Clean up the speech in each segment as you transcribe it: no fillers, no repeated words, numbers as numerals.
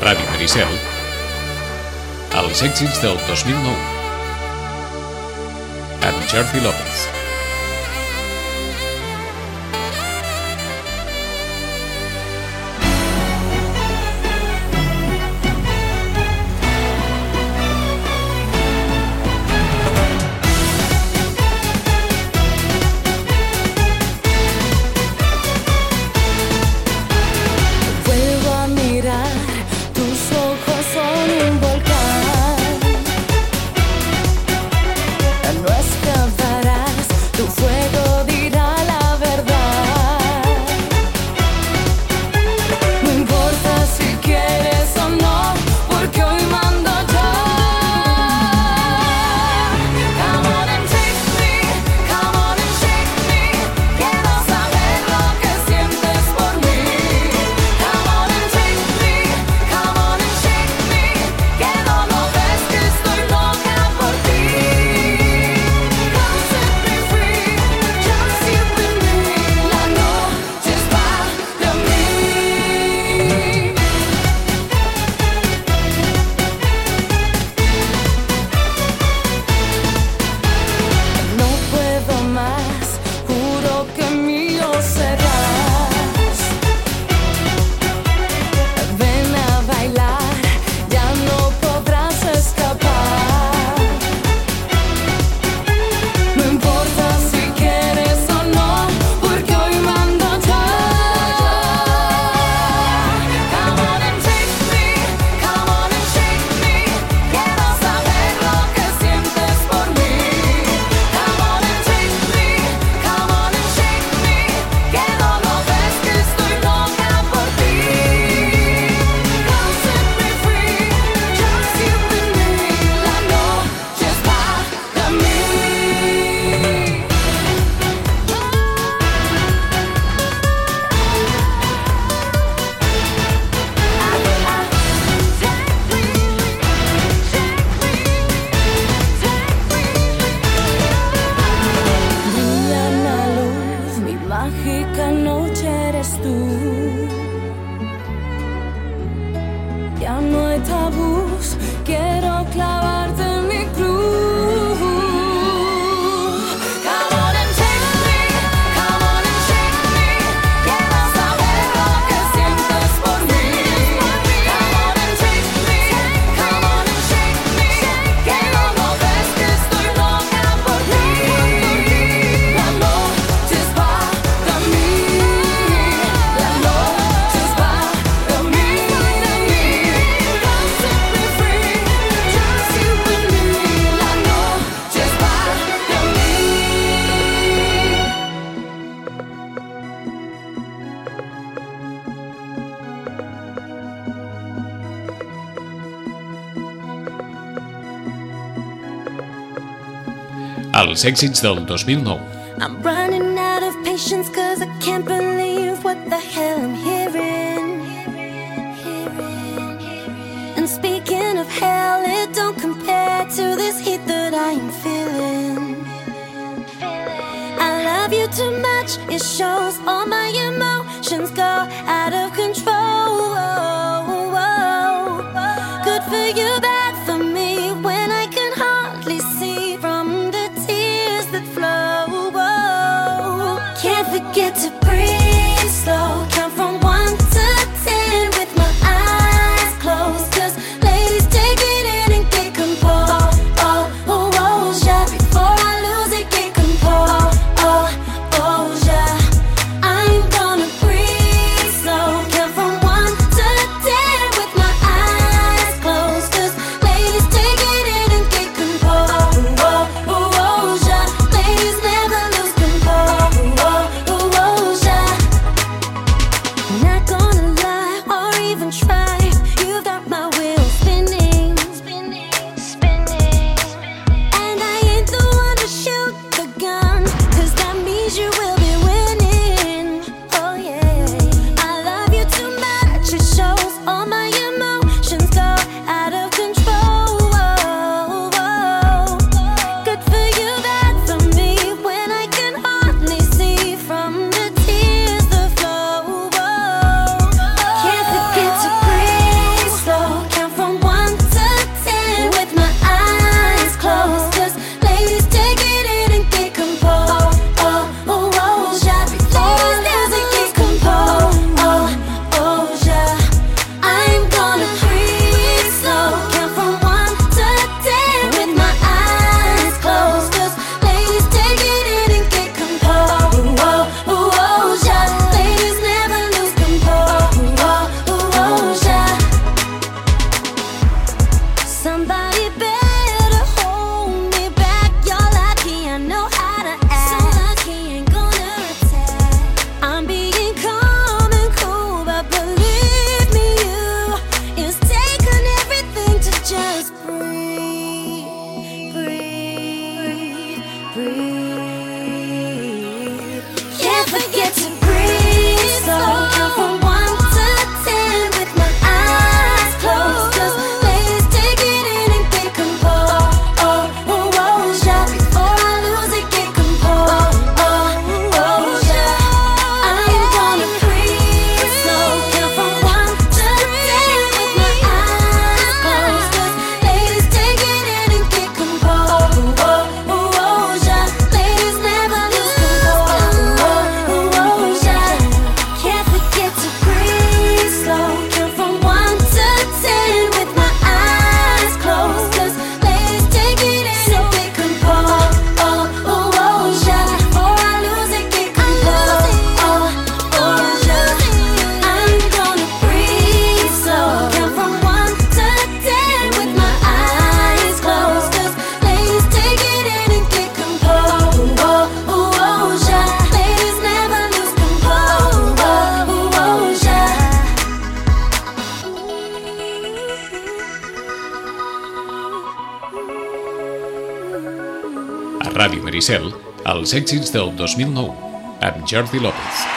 Ràdio Maricel, els èxits del 2009, amb Jordi López. Els èxits del 2009. I'm running out of patience cause I can't believe what the hell I'm hearing. And speaking of hell, it don't compare to this heat that I am feeling. I love you too much, it shows all my emotions go out of control. Good for you, bad for me, when I can hardly see from the tears that flow. Can't forget to breathe slow, count from 1 to 10 with my eyes closed. Cause ladies, take it in and get composed. Yeah. Before I lose it, get composed. Yeah. I'm gonna breathe slow. Ràdio Maricel, els èxits del 2009, amb Jordi López.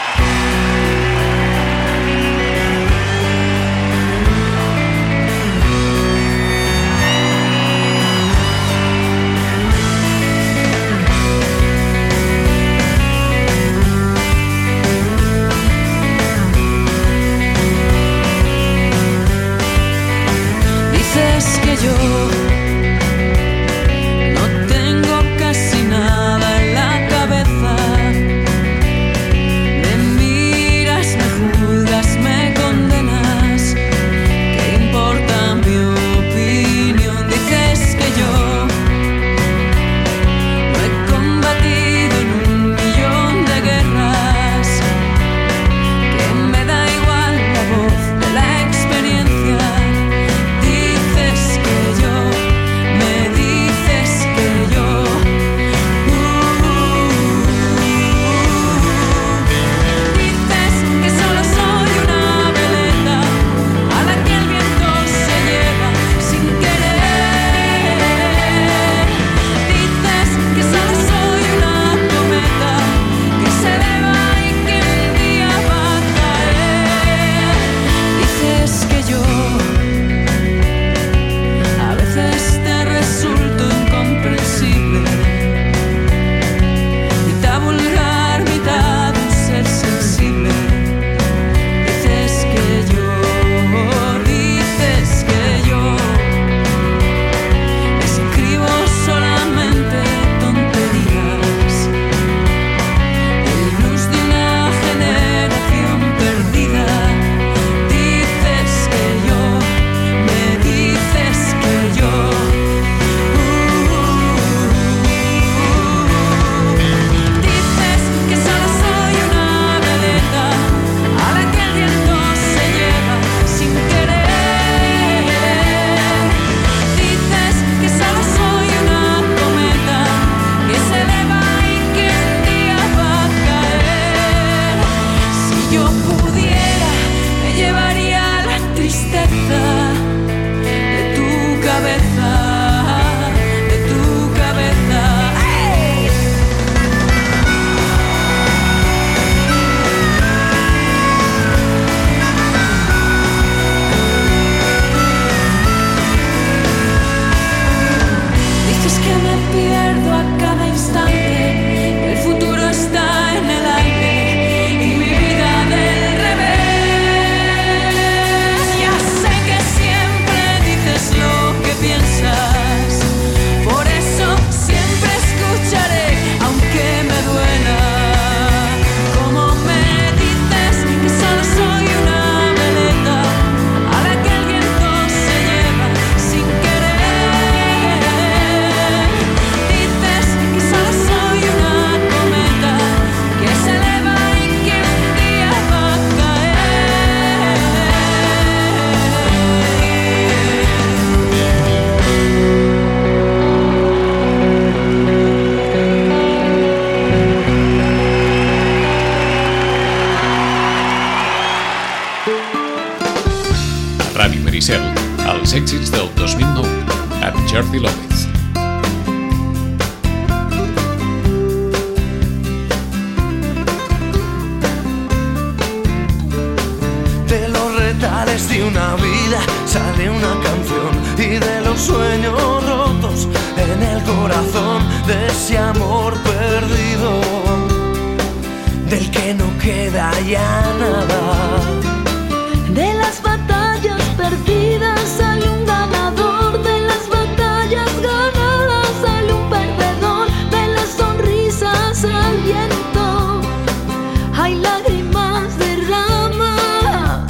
Ràdio Maricel, els èxits del 2009, amb Jordi López. De los retales de una vida sale una canción, y de los sueños rotos en el corazón, de ese amor perdido del que no queda ya nada. De las batallas perdidas sale un ganador, de las batallas ganadas sale un perdedor, de las sonrisas al viento hay lágrimas derramadas,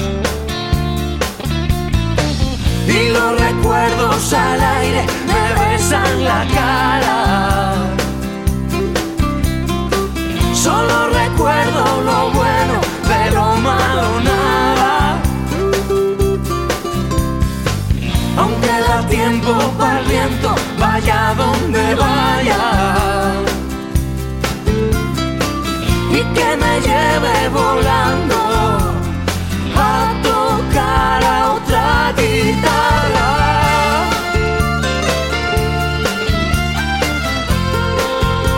y los recuerdos al aire me besan la cara. Solo recuerdo lo bueno, de lo malo nada. Aunque da tiempo para el viento, vaya donde vaya, y que me lleve volando a tocar a otra guitarra.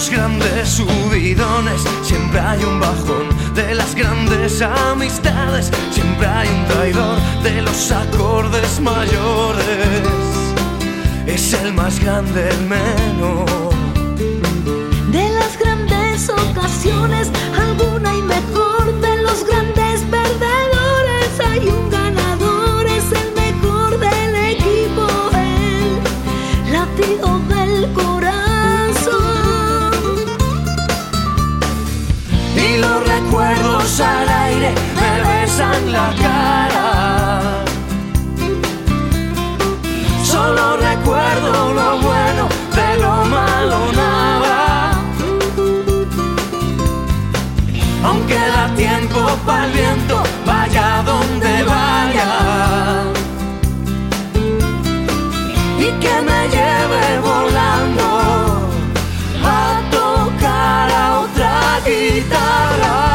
los grandes subidones siempre hay un bajón, de las grandes amistades siempre hay un traidor, de los acordes mayores es el más grande el menor. De las grandes ocasiones alguna y mejor, de los grandes perdedores hay un ganador, es el mejor del equipo, el latido del corazón. Y los recuerdos al aire me besan la cara. Solo recuerdo lo bueno, de lo malo nada. Aunque da tiempo pa'l viento, vaya donde vaya, y que me lleve volando a tocar a otra guitarra.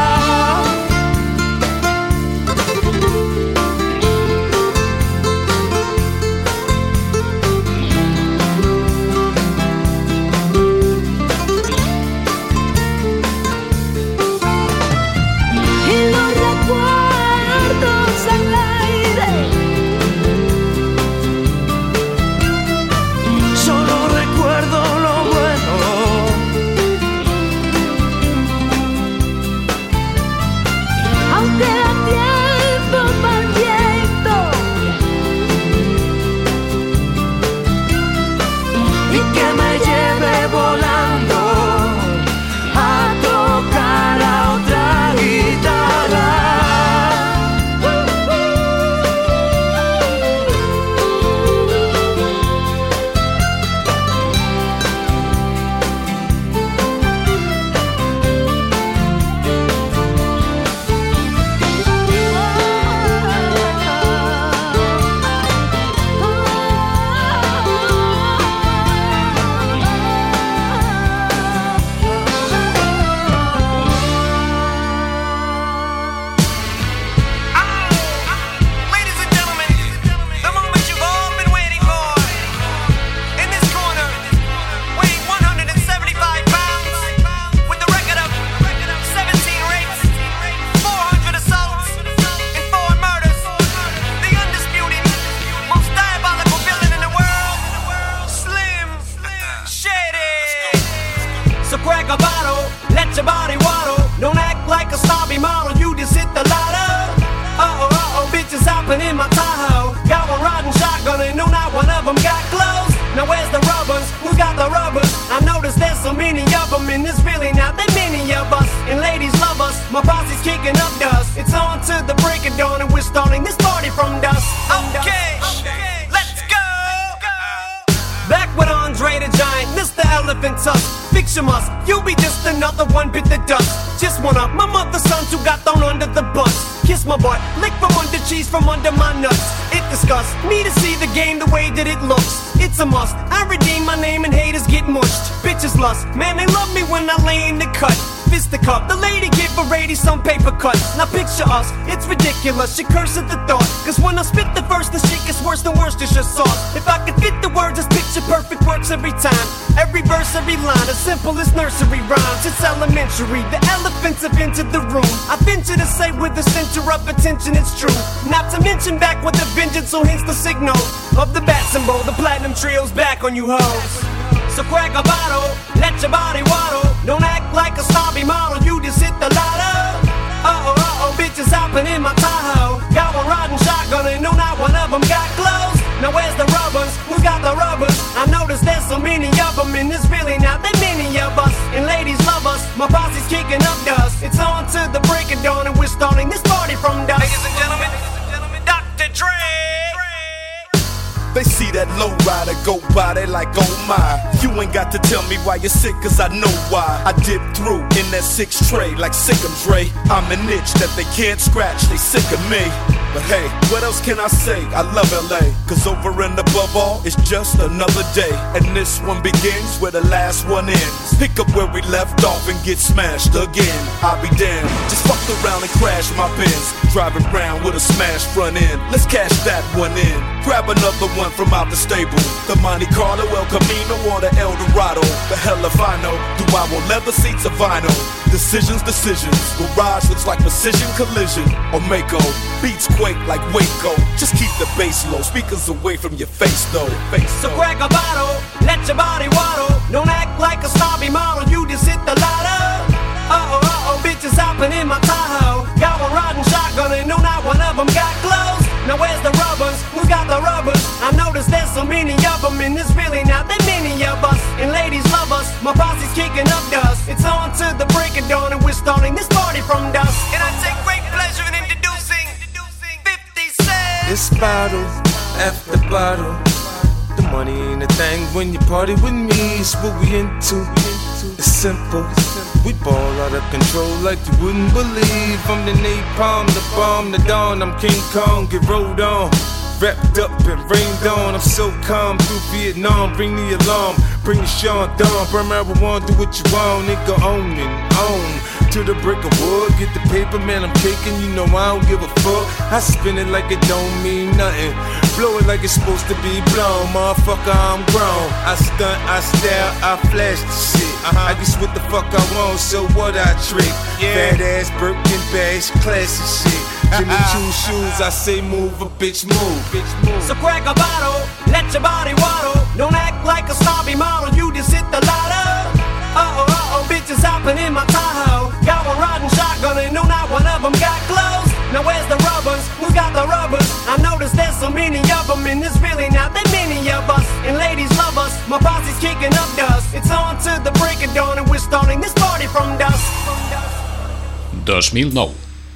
Man, they love me when I lay in the cut. Fist the cup, the lady give a lady some paper cuts. Now picture us, it's ridiculous, she curses at the thought. Cause when I spit the verse, the shit gets worse than Worcestershire sauce. If I could fit the words, this picture perfect works every time. Every verse, every line, as simple as nursery rhymes. It's elementary, the elephants have entered the room. I venture to say with the center of attention, it's true. Not to mention back with a vengeance, so hence the signal of the bat symbol. The platinum trio's back on you hoes. So crack a bottle, let your body waddle. Don't act like a snobby model, you just hit the lotto. Uh-oh, bitches hopping in my Tahoe. Got one riding shotgun and no, not one of them got clothes. Now where's the rubbers? Who got the rubbers? I noticed there's so many of them and there's really not that many of us. And ladies love us, my posse's kicking up dust. It's on to the break of dawn and we're starting this party from dusk. Ladies and gentlemen, Dr. Dre. They see that low rider go by, they like, oh my. You ain't got to tell me why you're sick, cause I know why. I dip through in that 6 tray like Sick'em Dre. I'm an itch that they can't scratch, they sick of me. But hey, what else can I say? I love LA, cause over and above all, it's just another day. And this one begins where the last one ends. Pick up where we left off and get smashed again. I'll be damned, just fucked around and crashed my Benz. Driving around with a smashed front end. Let's cash that one in. Grab another one from out the stable. The Monte Carlo, El Camino, or the El Dorado. The hell if I know? Do I want leather seats or vinyl? Decisions. Garage looks like precision collision. Or Mako, beats quake like Waco. Just keep the bass low, speakers away from your face though. So crack a bottle, let your body waddle. Don't act like a snobby model, you just hit the lotto. Uh-oh, bitches hopping in my Tahoe. Got one riding shotgun and no, not one of them got clothes. Now where's the rubbers? Who's got the rubbers? I noticed there's so many of them, and there's really not that many of us. And ladies love us, my posse's kicking up dust. It's on to the break of dawn, and we're starting this party from dusk. And I take great pleasure in introducing 50 Cent. It's bottle after bottle. The money ain't a thing when you party with me. It's what we into. It's simple. We ball out of control like you wouldn't believe. I'm the napalm, the bomb, the dawn. I'm King Kong, get rolled on. Wrapped up and rained on. I'm so calm through Vietnam. Bring the alarm, bring the Sean Dawn. Burn marijuana, do what you want. Nigga on and on. To the brick of wood, get the paper, man, I'm caking. You know I don't give a fuck. I spin it like it don't mean nothing. Blow it like it's supposed to be blown. Motherfucker, I'm grown. I stunt, I style, I flash the shit. I guess what the fuck I want, so what I trick. Fat ass Birkin bags, classy shit. Jimmy Choo shoes, I say move, a bitch move. So crack a bottle, let your body waddle. Don't act like a snobby model, you just hit the lotto. Uh-oh, bitches hopping in my Tahoe. Got one riding shotgun and no, not one of them got clothes. Now where's the rubbers? Who's got the rubbers? I noticed there's so many of them, and there's really not that many of us. And ladies love us, my posse's kicking up dust. It's on to the break of dawn, and we're starting this party from dusk. 2009.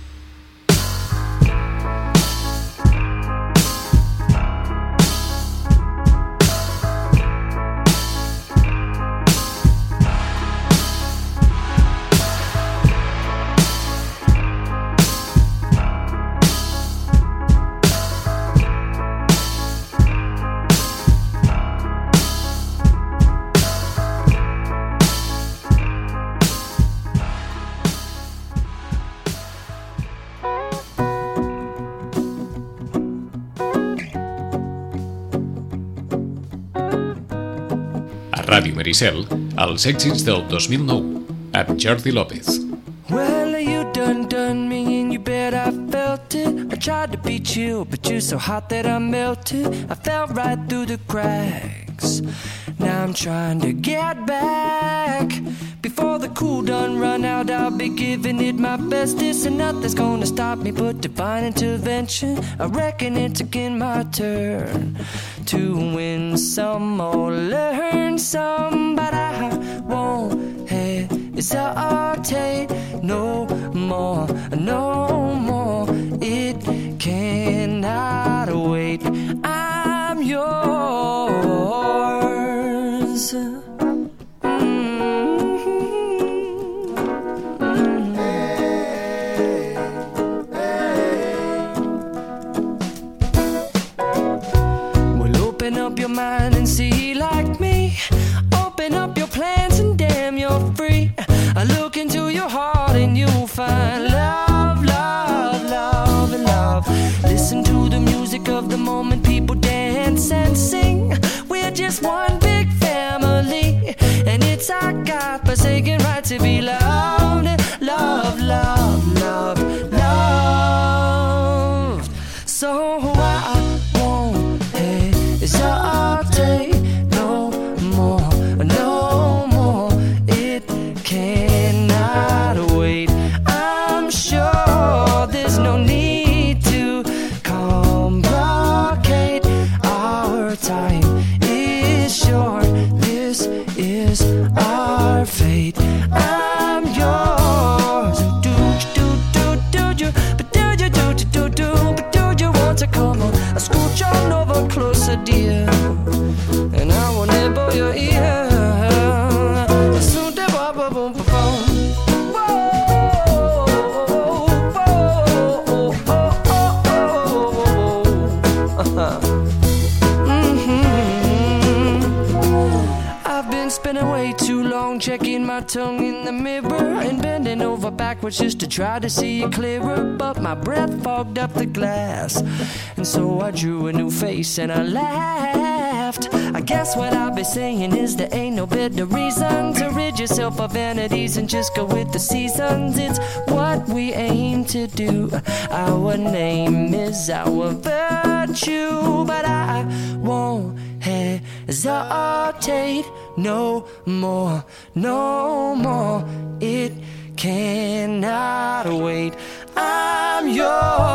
Ràdio Maricel, els èxits del 2009, amb Jordi López. Well, you done me and you bet I felt it. I tried to be chill, but you're so hot that I melted. I fell right through the cracks. Now I'm trying to get back. Before the cool done run out, I'll be giving it my bestest. And nothing's gonna stop me but divine intervention. I reckon it's again my turn to win some or learn some. But I won't hesitate no more, no more. It cannot wait. I'm yours. Open up your mind and see like me. Open up your plans and damn, you're free. I look into your heart and you'll find love, love, love, and love. Listen to the music of the moment, people dance and sing. We're just one big family, and it's our God-forsaken right to be loved, love, love, love, loved. So I won't hesitate no more, no more. It cannot wait. I'm sure there's no need to complicate. Our time is short. This is our fate. I'm yours. Do you? But do you want to come on? I scooch on over closer, dear, and I will nibble your ear. Soon to boom, boom, boom, boom. I've been spinning way too long, checking my tongue in the mirror and bending over backwards just to try to see it clearer. But my breath fogged up the glass, and so I drew a new face and I laughed. left. I guess what I'll be saying is there ain't no better reason to rid yourself of vanities and just go with the seasons. It's what we aim to do. Our name is our virtue, but I won't hesitate no more, no more. It cannot wait. I'm yours.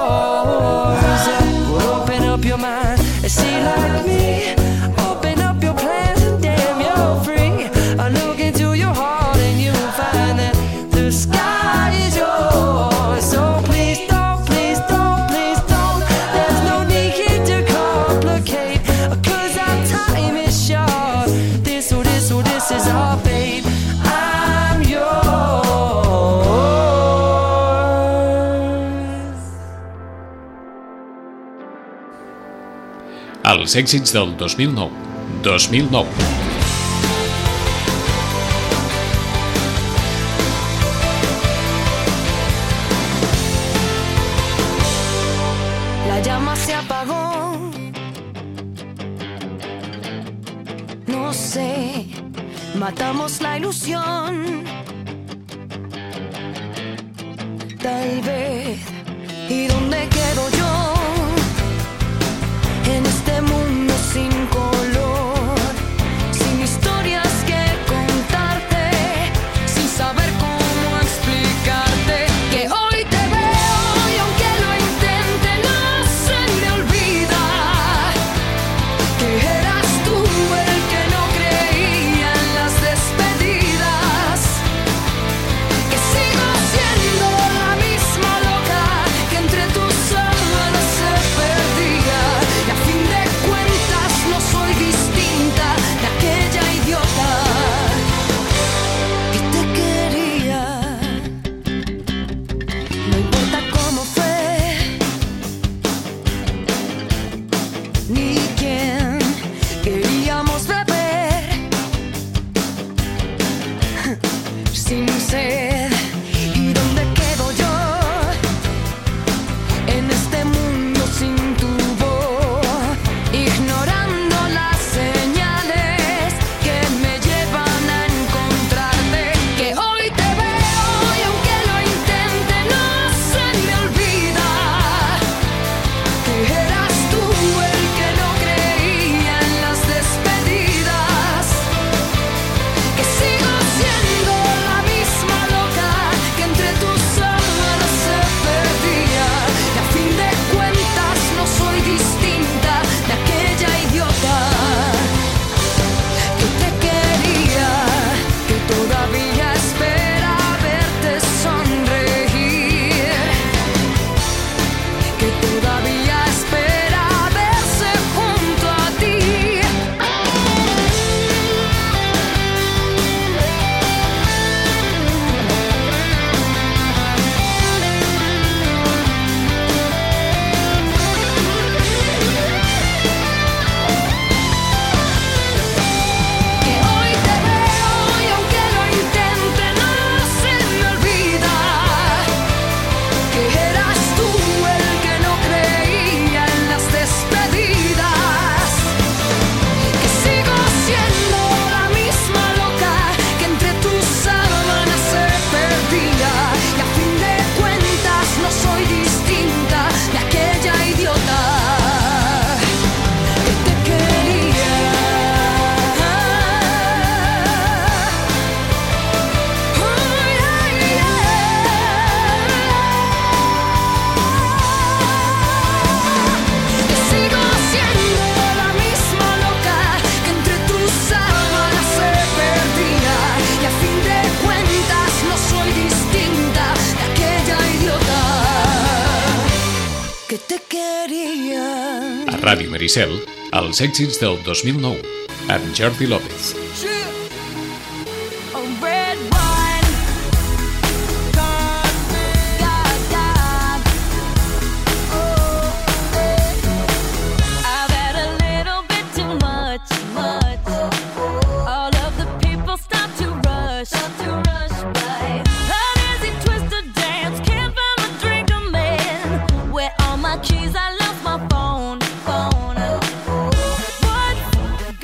Well, open up your mind and see like me. Open up your plans and damn, you're free. I look into your heart and you'll find that the sky is yours. So please don't, please don't, please don't. There's no need to complicate, 'cause our time is short. This is our babe. I'm yours. Els èxits del 2009. 2009. La llama se apagó. No sé, matamos la ilusión. Tal vez. ¿Y dónde quedo yo? En este mundo sin color, sin historias que contarte, sin saber cómo explicarte que hoy te veo y aunque lo intente no se me olvida que eras tú el que no creía en las despedidas, que sigo siendo la misma loca que entre tus sábanas se perdía. Y a fin de cuentas no soy distinta de aquella idiota que te quería. No importa cómo fue, ni quién queríamos beber sin sed. ¿Y dónde quedo yo en este mundo sin tu voz? Ignorando las señales que me llevan a encontrarte, que hoy te veo y aunque lo intente no se me olvida que eras tú el que no creía en las despedidas, que sigo siendo la misma loca que entre tus sábanas se perdía. Y a fin de cuentas no soy distinta de aquella idiota que te quería, que todavía espera verte sonreír, que todavía espera verse junto a ti. Que hoy te veo y aunque lo intente no se me olvida que eras tú el que no creía en las despedidas, que sigo siendo la misma loca que entre tus sábanas se perdía. Y a fin de cuentas no soy distinta de aquella idiota que te quería. Que sigo siendo la misma loca que entre tus sábanas se perdía. Y a fin de cuentas no soy distinta de aquella idiota que te quería. A Ràdio Maricel, els èxits del 2009, amb Jordi López. A red wine, God, God. I've had a little bit too much. All of the people stop to rush by. An easy twisted dance, can't find my drink, I'm in. Where all my keys, I lost my phone. What's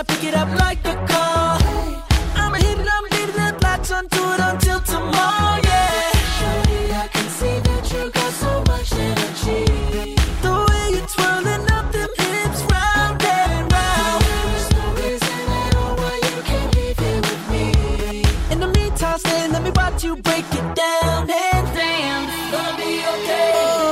pick it up like a call. I'ma hit it, I'ma leave that lights on, do it until tomorrow, yeah. Shorty, I can see that you got so much energy. The way you're twirling up them hips round and round. There's no reason at all why you can't leave here with me. In the meantime, stay, let me watch you break it down and dance. Gonna be okay.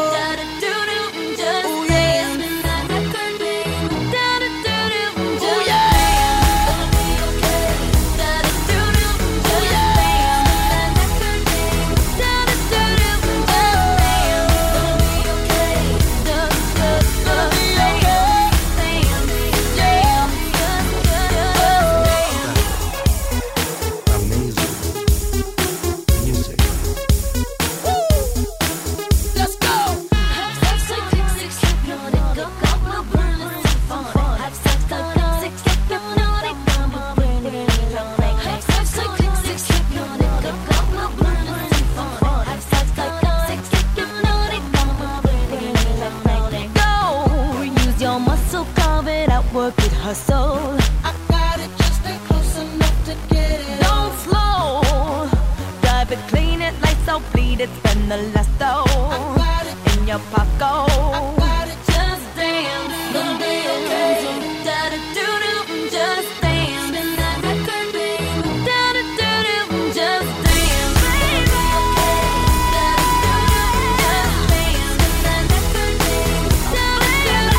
Work it, hustle. I got it, just stay close enough to get it. Don't slow. Drive it, clean it, lights out, bleed it, spend the last dough. I got it in your pocket. I got it, just dance. Gonna be okay. Da da do do, just dance. Spin that record, baby. Da da do do, just dance, baby. Da da do do, just dance. Spin that record, baby. Da da do do.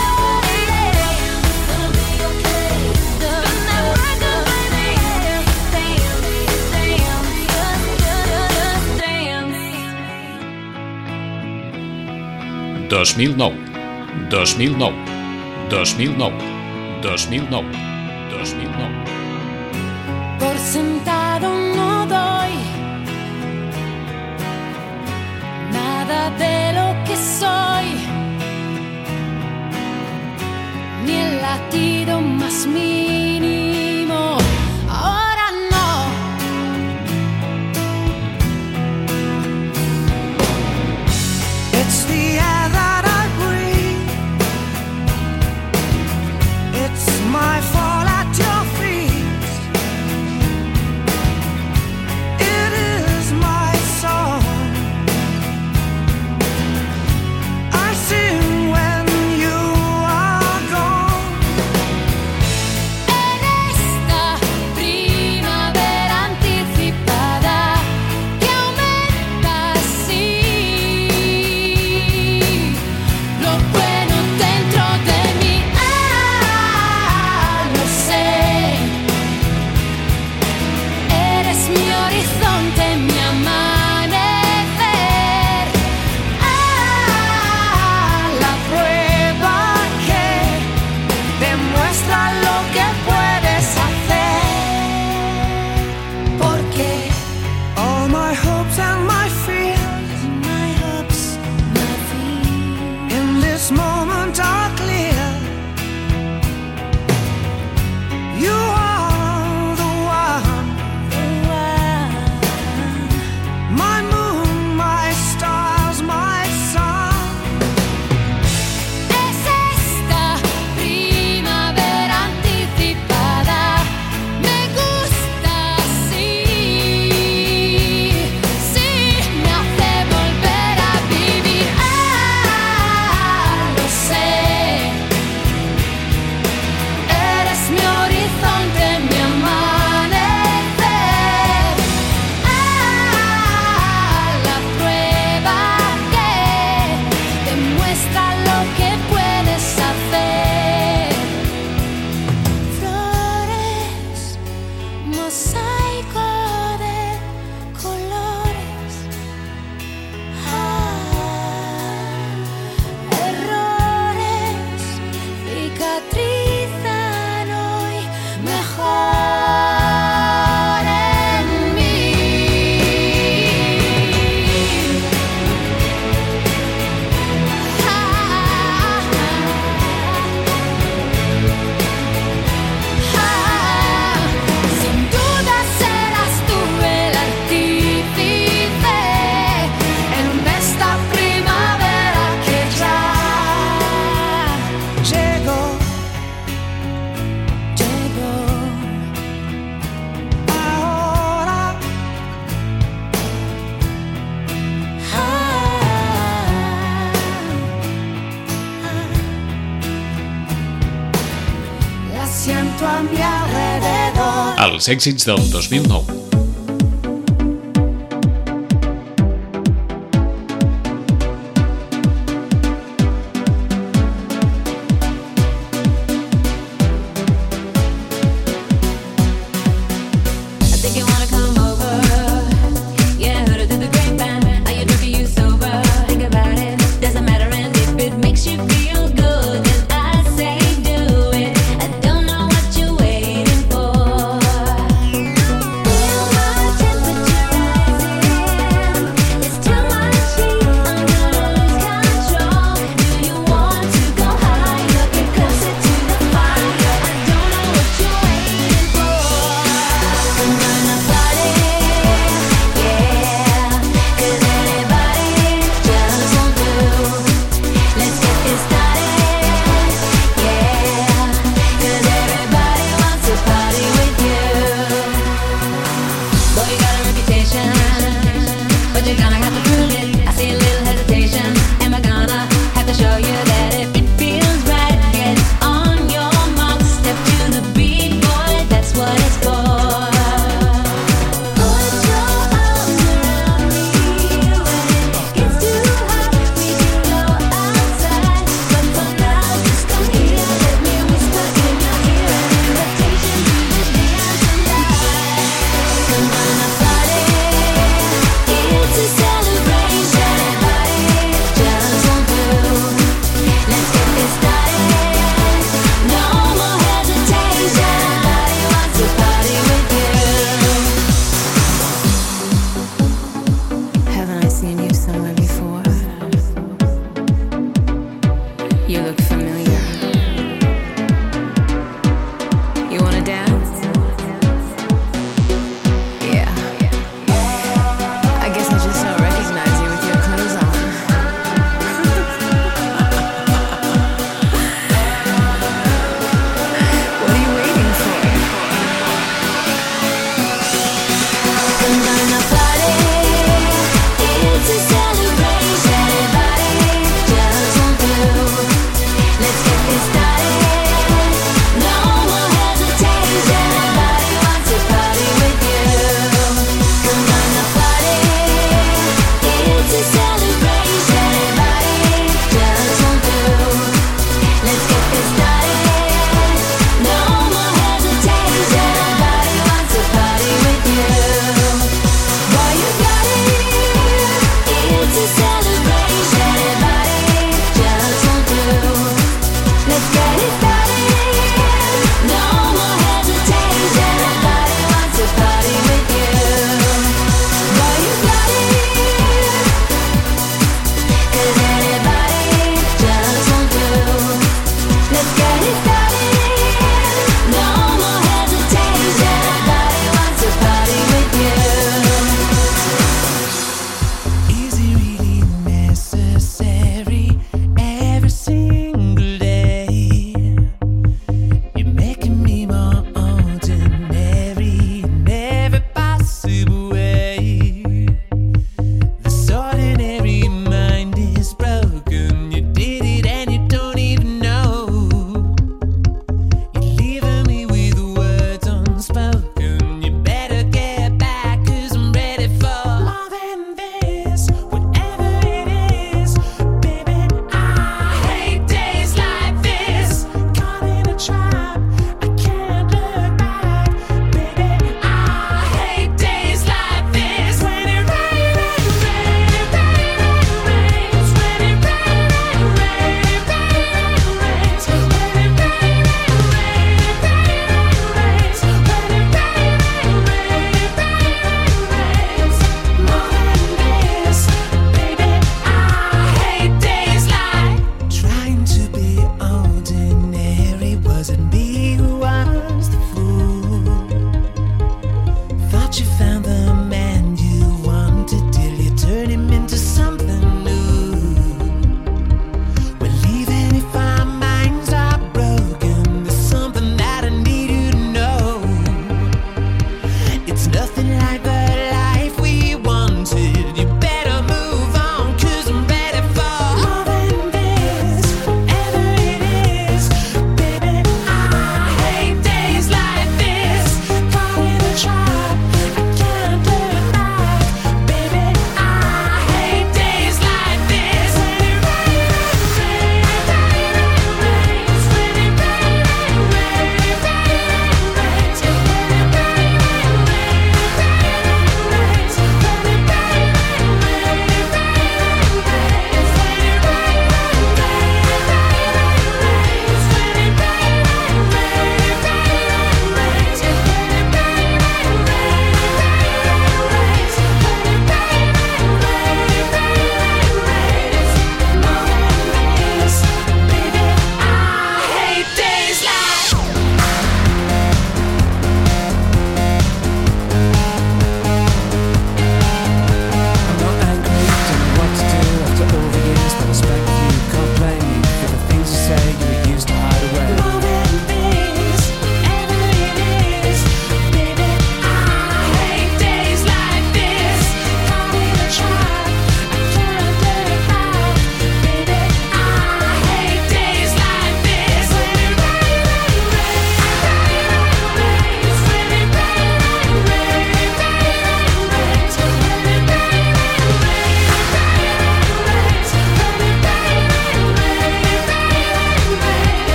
...2009, 2009, 2009, 2009, 2009. Por sentado no doy nada de lo que soy, ni el latido más mínimo. Ahora no. It's the air that I breathe. It's my fall at your feet. It is my song. I sing when you are gone. En esta primavera anticipada que aumenta así lo bueno dentro de mí. Lo sé. Eres mi horizonte, mi amanecer. La prueba que demuestra lo que puedes hacer. Porque All my hopes and my fears my hopes, my fears, in this moment are clear. You are the one, my moon, my stars, my sun. es esta primavera anticipada. Me gusta así, sí, me hace volver a vivir. Lo sé. Eres mi horizonte, mi amanecer. La prueba que demuestra lo que puedes hacer. Flores, mosaico de colores. Errores cicatrizan hoy mejor en mí. Sin dudas Els èxits del 2009. Well,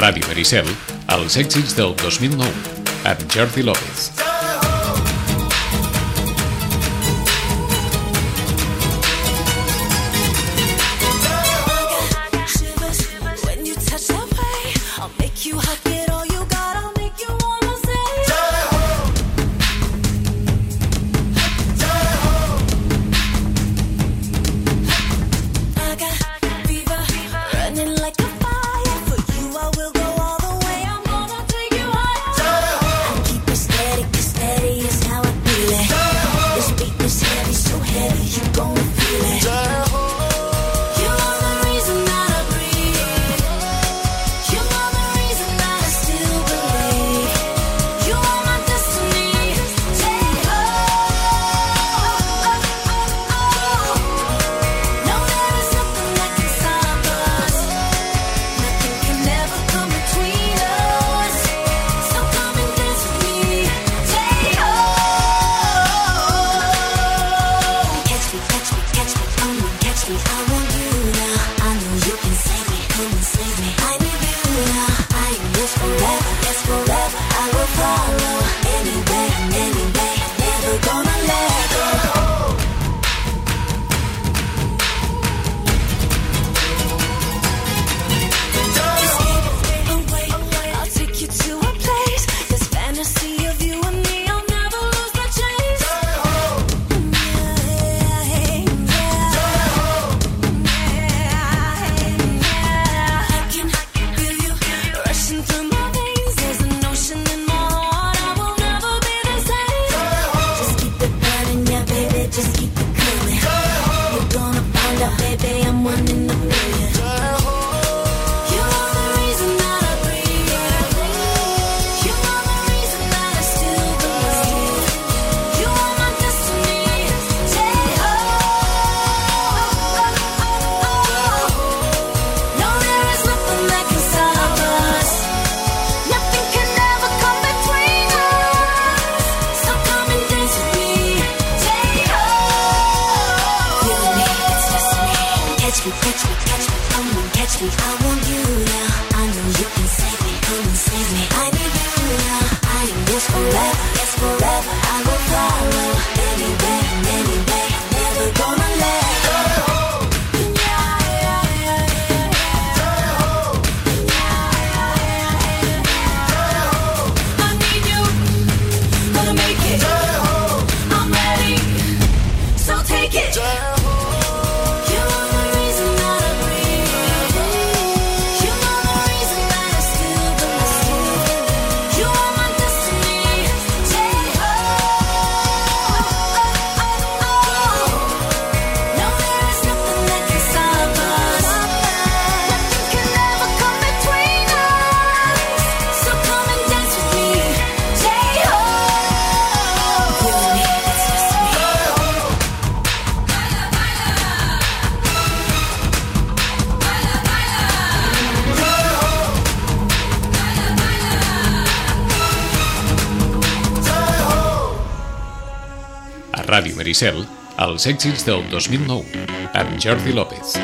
Ràdio Maricel, els èxits del 2009, amb Jordi López. Ràdio Maricel, els èxits del 2009, amb Jordi López.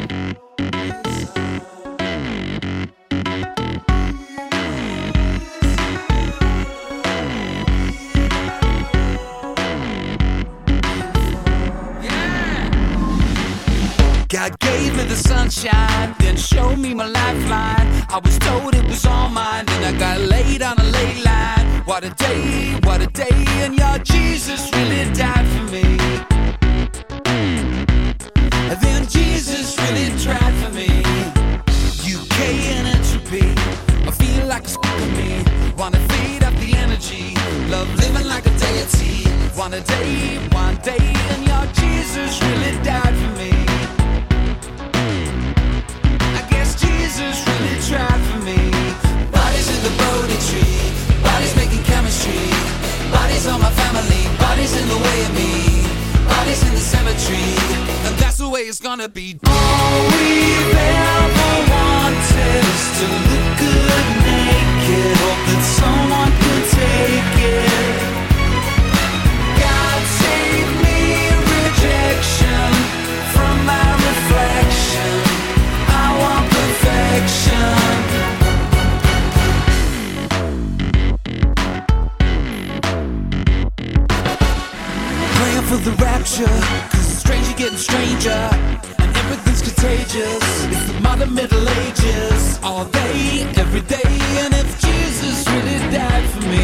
God gave me the sunshine, then showed me my lifeline. I was told it was all mine, then I got laid on a ley line. What a day, and your Jesus really died for me. And then Jesus really tried for me. UK and entropy, I feel like it's f***ing me. Wanna feed up the energy, love living like a deity. One day, and your Jesus really died for me. Jesus really tried for me. Bodies in the Bodhi tree, bodies making chemistry. Bodies on my family, bodies in the way of me. Bodies in the cemetery, and that's the way it's gonna be. All we've ever wanted is to look good naked. Hope that someone can take it. God save me rejection from my reflection. I want perfection. picture, 'cause it's strange getting stranger, and everything's contagious. It's the modern Middle Ages, all day, every day. And if Jesus really died for me,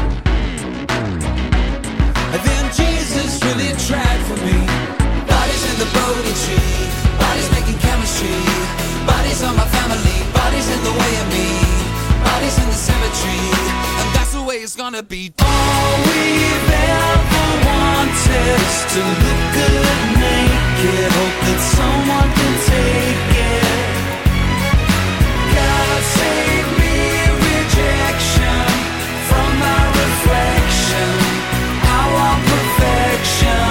then Jesus really tried for me. Bodies in the Bodhi tree, bodies making chemistry, bodies on my family, bodies in the way of me, bodies in the cemetery, and that's the way it's gonna be. All we've ever wanted is to look good naked, hope that someone can take it. God save me rejection from my reflection. I want perfection.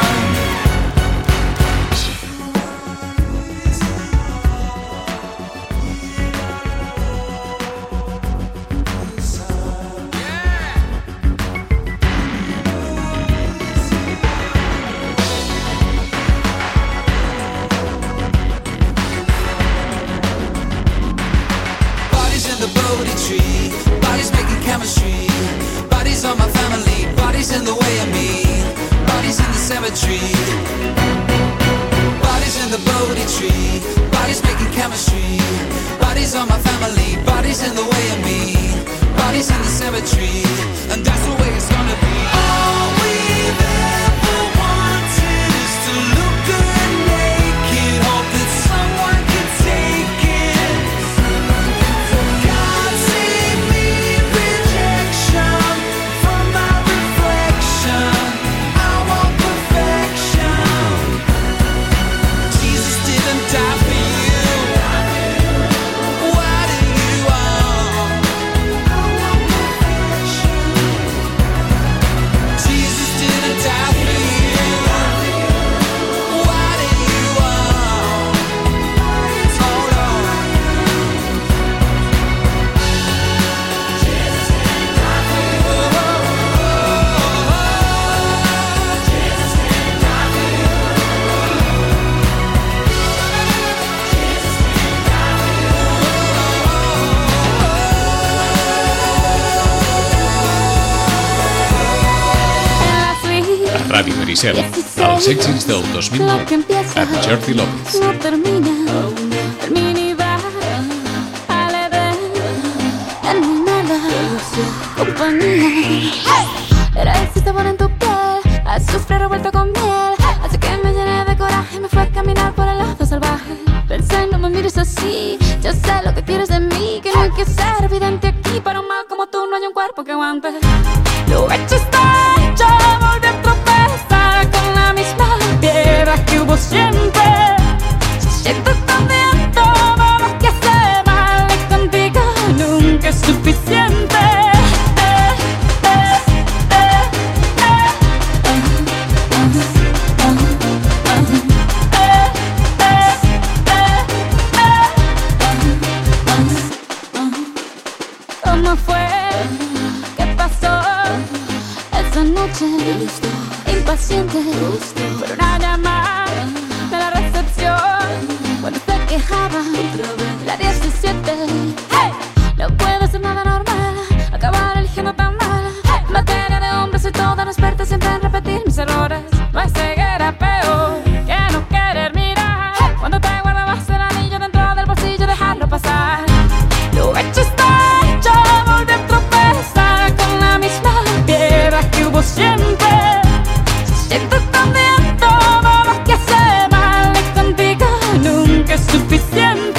Bodies making chemistry, bodies on my family, bodies in the way of me, bodies in the cemetery, bodies in the Bodhi tree, bodies making chemistry, bodies on my family, bodies in the way of me, bodies in the cemetery, and that's the way it's gonna be. All we've ever wanted is to look good naked, hope that someone can take it. God save me rejection from my reflection. I want perfection. Jesus didn't die for you. Why do you want? I want perfection. Jesus didn't die for you. Why do you want? Hold on. Ràdio Maricel, els èxits del 2009, amb Jordi López. No termina, termina y va al Edén. En mi nada, compañía. Era ese sabor en tu piel, azufre revuelto con miel. Así que me llené de coraje y me fue a caminar por el lado salvaje. Pensé, no me mires así, yo sé lo que quieres de mí, que no hay que ser evidente aquí. Para un mal como tú no hay un cuerpo que aguante. Lo hecho está hecho, volví a tropezar con la misma piedra que hubo siempre. Si siento tan viento, vamos que hace mal y contigo nunca es suficiente. ¿Cómo fue? ¿Qué pasó esa noche? Impaciente por una llamada de la recepción cuando se quejaba la 17. ¡Hey! No puede ser nada normal acabar eligiendo tan mal. En materia de hombres soy toda una experta siempre en repetir mis errores. No hay ceguera peor que no querer mirar. Cuando te guardabas el anillo dentro del bolsillo, dejarlo pasar. Lo hecho está hecho, volví a tropezar con la misma piedra que hubo siempre. Si siento tan viento, vamos que hace mal y contigo nunca es suficiente.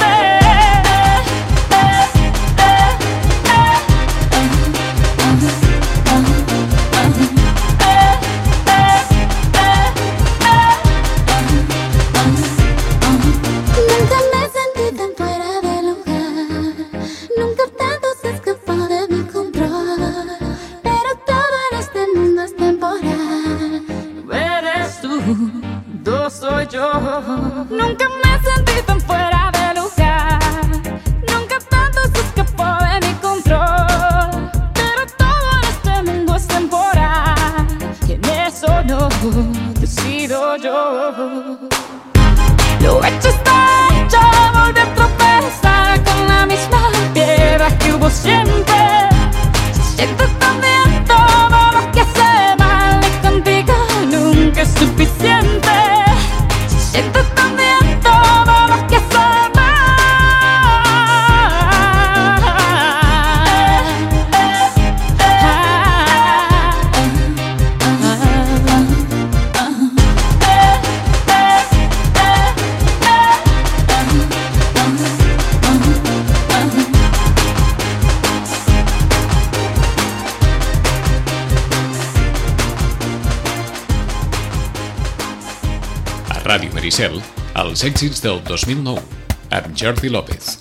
Merisel als èxits del 2009, amb Jordi López.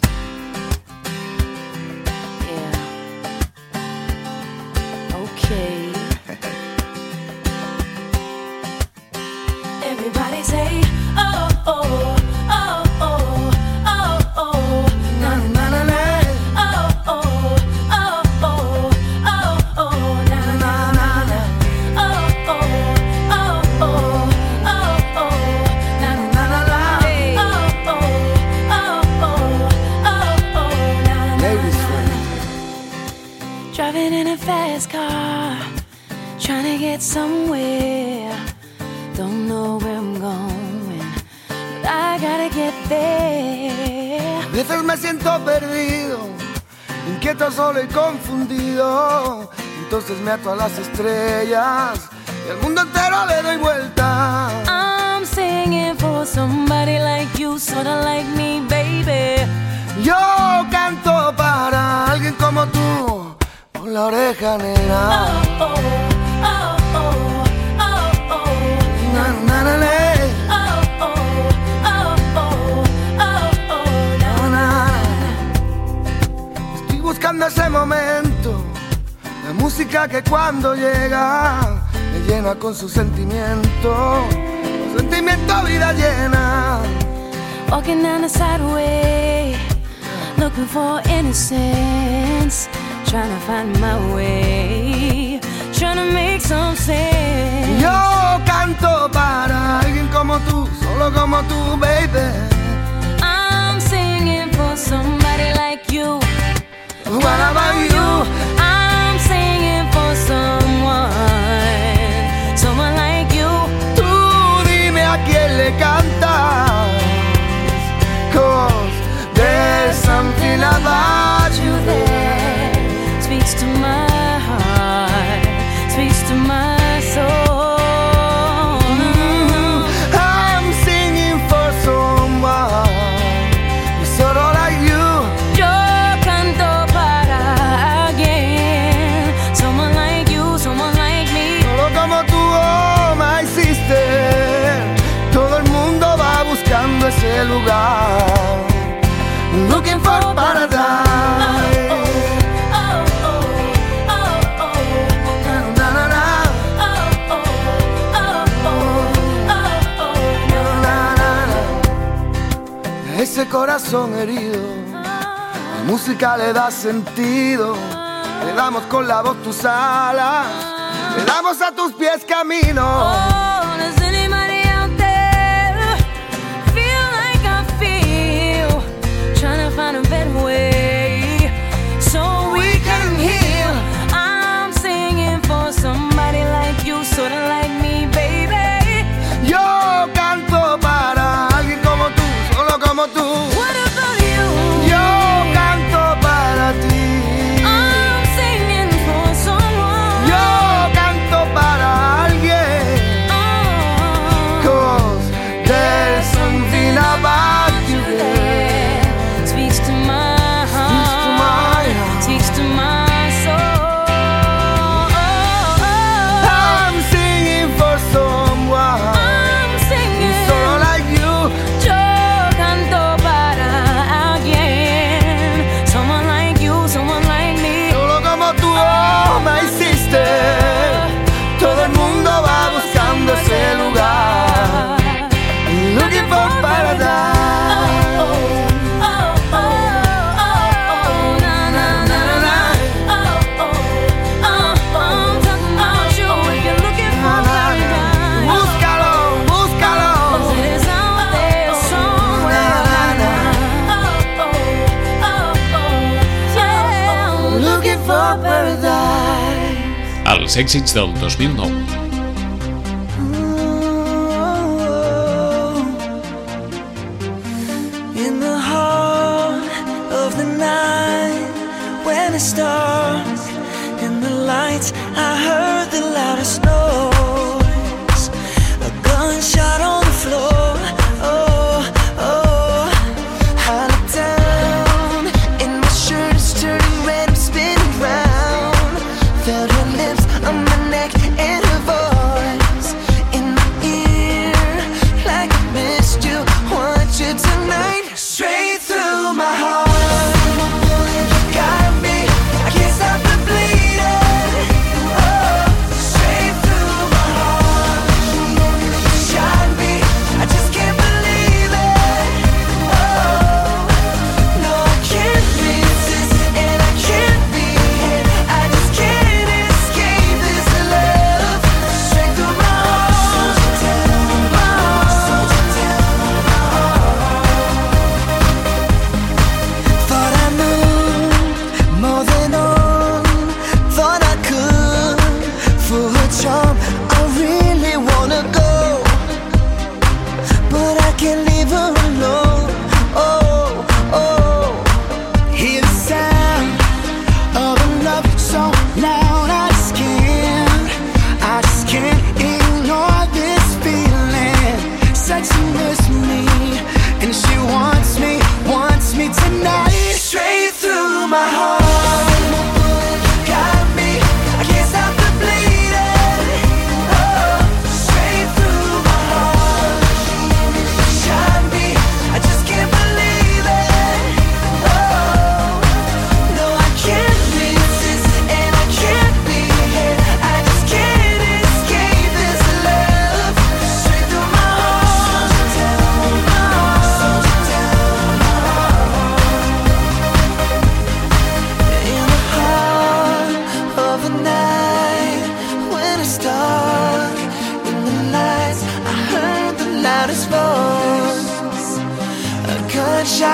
Everybody say, oh, oh, oh, oh, oh, oh, na na na na, oh, oh, oh, oh, oh, oh, na na na na, oh, oh, oh, oh, oh, oh, na na na na, oh, oh, oh, oh, oh, oh, na na. Ladies first. Driving in a fast car, trying to get somewhere. Don't know where I'm going, but I gotta get there. A veces me siento perdido, inquieto, solo y confundido. Entonces me ato a las estrellas y al mundo entero le doy vuelta. I'm singing for somebody like you, sorta like me, baby. Yo canto para alguien como tú, con la oreja negra. Oh, oh, oh, oh, oh, oh. Na, na, na, na. Oh, oh, oh, oh, oh, oh, na, na. Estoy buscando ese momento, la música que cuando llega me llena con su sentimiento, su sentimiento vida llena. Walking down the sideway, looking for innocence, trying to find my way, trying to make some sense. Yo canto para alguien como tú, solo como tú, baby. I'm singing for somebody like you. What about you? I'm singing for someone like you. Tú dime a quién le cantas, 'cause there's something about you there. Speaks to my heart, speaks to my soul. I'm singing for someone sort of like you. Yo canto para alguien, someone like you, someone like me. Solo como tú, oh my sister. Todo el mundo va buscando ese lugar, looking for paradise. Ese corazón herido, la música le da sentido. Le damos con la voz tus alas, le damos a tus pies camino. Oh, does anybody out there feel like I feel? Trying to find a better way so we can heal. I'm singing for somebody like you, sorta like me, baby. Yo canto para alguien como tú, solo como tú. What about you? Yo canto para ti. I'm singing for someone. Yo canto para alguien. Oh, 'Cause there's something about you there. speaks to my heart, speaks to my soul. I'm singing for someone I'm singing. solo like you. Yo canto para alguien, someone like you, someone like me. Solo como tú, oh my sister. Todo el mundo va buscando ese lugar, looking for paradise. Búscalo, búscalo. Looking for paradise. Els èxits del 2009. In the heart of the night, when it starts and the lights, I heard the loudest noise. A gunshot on the floor. Oh, oh. I look down and my shirt is turning red. I'm spinning round. Felt her lips on my neck and her voice in my ear, like I missed you.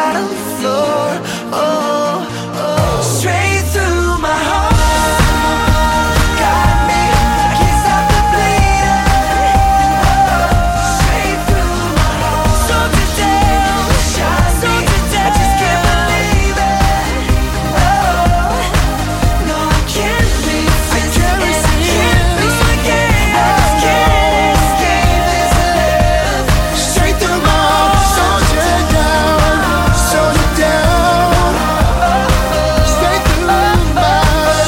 battle floor. Oh, oh. Straight through my heart. Got me, I can't stop the bleeding. Oh, straight through my heart. So today, shot me, I just can't believe it. Oh, no, I can't leave this, and I can't lose again. I just can't escape this love. Straight through my heart. Soldier down, straight through my heart.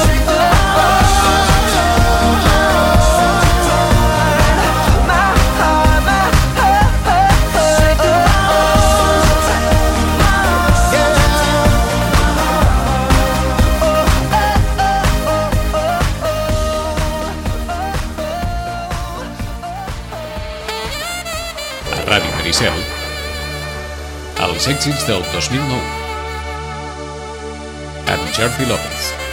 A Ràdio Maricel, els èxits del 2009 amb Jordi López.